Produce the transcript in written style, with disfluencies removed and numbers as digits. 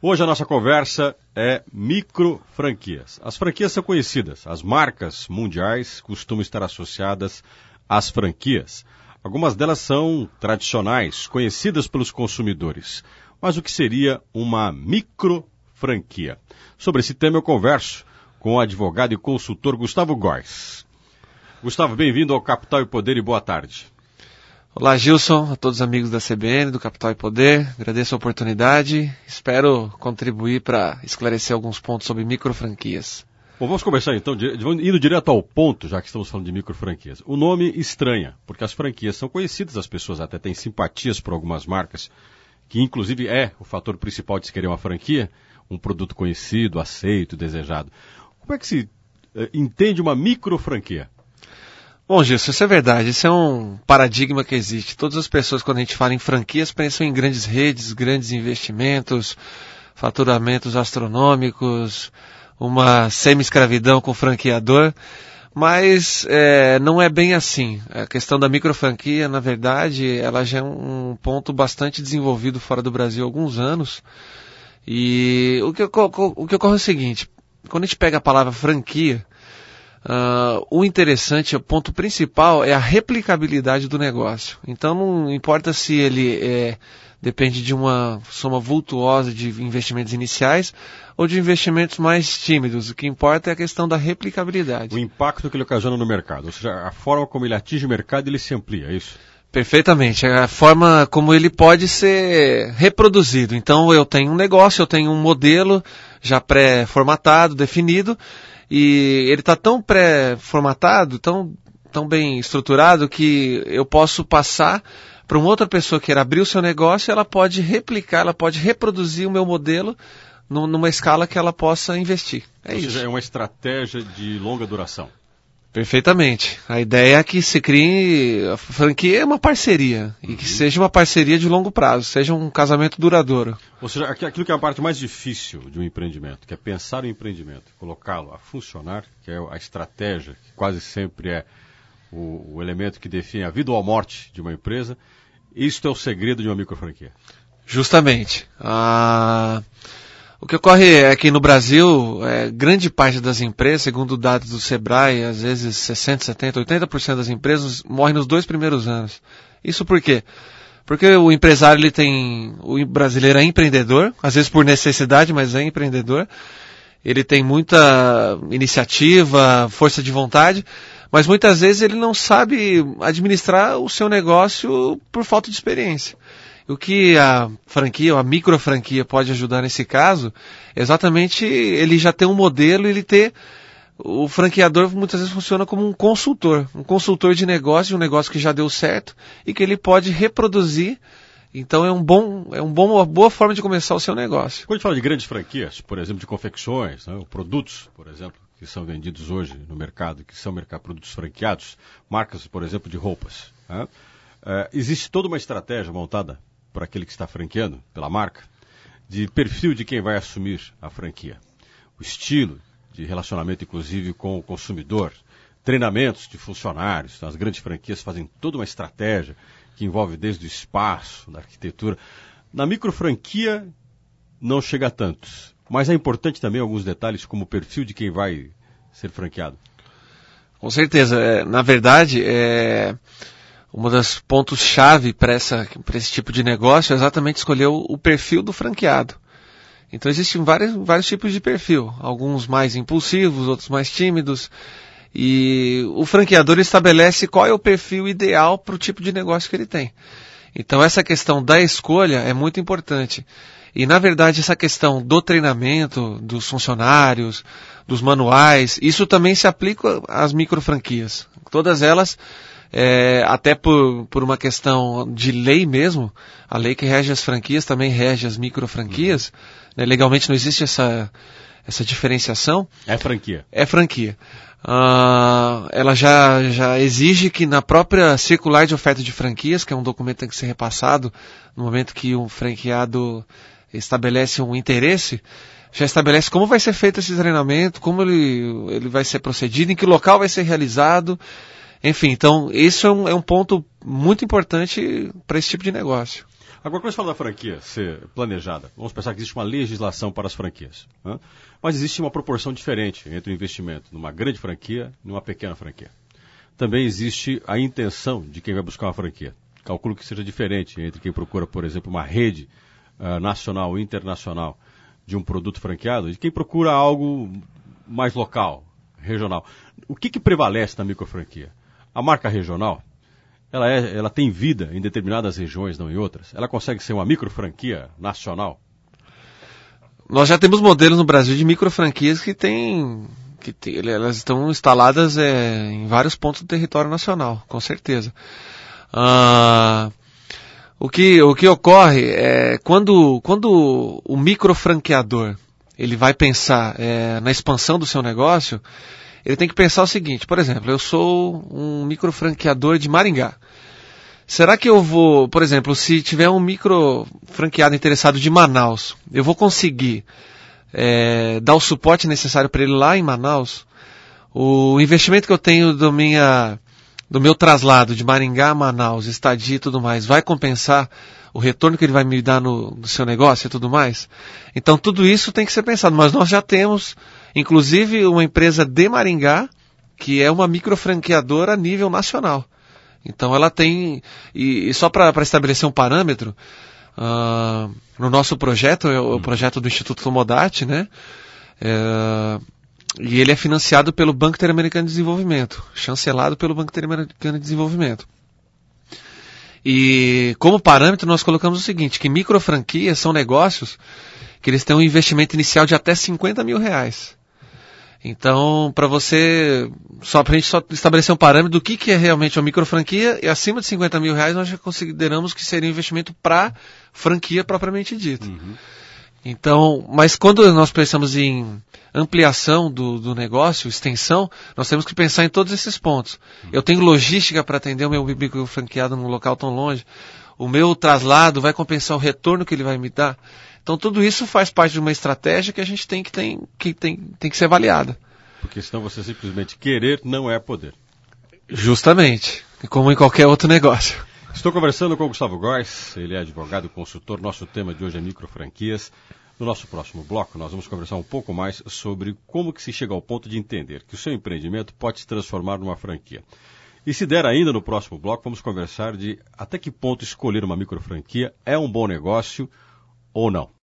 Hoje a nossa conversa é micro franquias. As franquias são conhecidas, as marcas mundiais costumam estar associadas às franquias. Algumas delas são tradicionais, conhecidas pelos consumidores. Mas o que seria uma micro franquia? Sobre esse tema eu converso com o advogado e consultor Gustavo Góes. Gustavo, bem-vindo ao Capital e Poder e boa tarde. Olá, Gilson, a todos os amigos da CBN, do Capital e Poder. Agradeço a oportunidade. Espero contribuir para esclarecer alguns pontos sobre microfranquias. Bom, vamos começar então, indo direto ao ponto, já que estamos falando de microfranquias. O nome estranha, porque as franquias são conhecidas, as pessoas até têm simpatias por algumas marcas, que inclusive é o fator principal de se querer uma franquia, um produto conhecido, aceito, desejado. Como é que se entende uma microfranquia? Bom, Gilson, isso é verdade, isso é um paradigma que existe. Todas as pessoas, quando a gente fala em franquias, pensam em grandes redes, grandes investimentos, faturamentos astronômicos, uma semi-escravidão com franqueador, mas não é bem assim. A questão da microfranquia, na verdade, ela já é um ponto bastante desenvolvido fora do Brasil há alguns anos. E o que ocorre é o seguinte, quando a gente pega a palavra franquia, o interessante, o ponto principal é a replicabilidade do negócio. Então não importa se ele depende de uma soma vultuosa de investimentos iniciais ou de investimentos mais tímidos. O que importa é a questão da replicabilidade. O impacto que ele ocasiona no mercado, ou seja, a forma como ele atinge o mercado, ele se amplia, é isso? Perfeitamente, a forma como ele pode ser reproduzido. Então eu tenho um negócio, eu tenho um modelo já pré-formatado, definido, e ele está tão pré-formatado, tão bem estruturado, que eu posso passar para uma outra pessoa que queira abrir o seu negócio, ela pode replicar, ela pode reproduzir o meu modelo numa escala que ela possa investir. Ou seja, é uma estratégia de longa duração. Perfeitamente. A ideia é que se crie, a franquia é uma parceria, e que seja uma parceria de longo prazo, seja um casamento duradouro. Ou seja, aquilo que é a parte mais difícil de um empreendimento, que é pensar o empreendimento, colocá-lo a funcionar, que é a estratégia, que quase sempre é o elemento que define a vida ou a morte de uma empresa, isto é o segredo de uma microfranquia. Justamente. O que ocorre é que no Brasil, grande parte das empresas, segundo dados do Sebrae, às vezes 60%, 70%, 80% das empresas morrem nos 2 primeiros anos. Isso por quê? Porque o empresário, o brasileiro é empreendedor, às vezes por necessidade, mas é empreendedor. Ele tem muita iniciativa, força de vontade, mas muitas vezes ele não sabe administrar o seu negócio por falta de experiência. O que a franquia, ou a microfranquia pode ajudar nesse caso, é exatamente ele já ter um modelo, o franqueador muitas vezes funciona como um consultor de negócio, um negócio que já deu certo e que ele pode reproduzir. Então é uma boa forma de começar o seu negócio. Quando a gente fala de grandes franquias, por exemplo, de confecções, né, produtos, por exemplo, que são vendidos hoje no mercado, que são produtos franqueados, marcas, por exemplo, de roupas, né? Existe toda uma estratégia montada por aquele que está franqueando, pela marca, de perfil de quem vai assumir a franquia. O estilo de relacionamento, inclusive, com o consumidor, treinamentos de funcionários. As grandes franquias fazem toda uma estratégia que envolve desde o espaço, da arquitetura. Na microfranquia não chega a tantos, mas é importante também alguns detalhes como o perfil de quem vai ser franqueado. Com certeza. Na verdade, um dos pontos-chave para esse tipo de negócio é exatamente escolher o perfil do franqueado. Então existem vários tipos de perfil, alguns mais impulsivos, outros mais tímidos, e o franqueador estabelece qual é o perfil ideal para o tipo de negócio que ele tem. Então essa questão da escolha é muito importante. E na verdade essa questão do treinamento, dos funcionários, dos manuais, isso também se aplica às microfranquias. Todas elas, até por uma questão de lei mesmo, a lei que rege as franquias também rege as microfranquias, né? Legalmente não existe essa diferenciação. É franquia. É franquia. Ela já exige que na própria circular de oferta de franquias, que é um documento que tem que ser repassado no momento que um franqueado estabelece um interesse, já estabelece como vai ser feito esse treinamento, como ele vai ser procedido, em que local vai ser realizado. Enfim, então isso é um ponto muito importante para esse tipo de negócio. Agora, quando a gente fala da franquia ser planejada, vamos pensar que existe uma legislação para as franquias. Né? Mas existe uma proporção diferente entre o investimento numa grande franquia e numa pequena franquia. Também existe a intenção de quem vai buscar uma franquia. Calculo que seja diferente entre quem procura, por exemplo, uma rede nacional ou internacional de um produto franqueado e quem procura algo mais local, regional. O que prevalece na microfranquia? A marca regional, ela tem vida em determinadas regiões, não em outras. Ela consegue ser uma microfranquia nacional? Nós já temos modelos no Brasil de microfranquias elas estão instaladas em vários pontos do território nacional, com certeza. O que ocorre é quando o microfranqueador ele vai pensar na expansão do seu negócio, ele tem que pensar o seguinte: por exemplo, eu sou um microfranqueador de Maringá. Será que eu vou, por exemplo, se tiver um microfranqueado interessado de Manaus, eu vou conseguir dar o suporte necessário para ele lá em Manaus? O investimento que eu tenho do meu traslado de Maringá a Manaus, estadia e tudo mais, vai compensar o retorno que ele vai me dar no seu negócio e tudo mais? Então tudo isso tem que ser pensado, mas nós já temos, inclusive, uma empresa de Maringá, que é uma microfranqueadora a nível nacional. Então ela tem, e só para estabelecer um parâmetro, no nosso projeto, é o projeto do Instituto Tomodachi, né? E ele é financiado pelo Banco Interamericano de Desenvolvimento, chancelado pelo Banco Interamericano de Desenvolvimento. E como parâmetro nós colocamos o seguinte, que microfranquias são negócios que eles têm um investimento inicial de até R$50 mil. Então, para a gente só estabelecer um parâmetro do que é realmente uma microfranquia, e acima de R$50 mil nós já consideramos que seria um investimento para franquia propriamente dita. Uhum. Então, mas quando nós pensamos em ampliação do negócio, extensão, nós temos que pensar em todos esses pontos. Eu tenho logística para atender o meu microfranqueado num local tão longe, o meu traslado vai compensar o retorno que ele vai me dar. Então tudo isso faz parte de uma estratégia que a gente tem que ser avaliada. Porque senão você simplesmente querer não é poder. Justamente, como em qualquer outro negócio. Estou conversando com o Gustavo Góes, ele é advogado e consultor. Nosso tema de hoje é microfranquias. No nosso próximo bloco, nós vamos conversar um pouco mais sobre como que se chega ao ponto de entender que o seu empreendimento pode se transformar numa franquia. E se der ainda no próximo bloco, vamos conversar de até que ponto escolher uma microfranquia é um bom negócio ou não.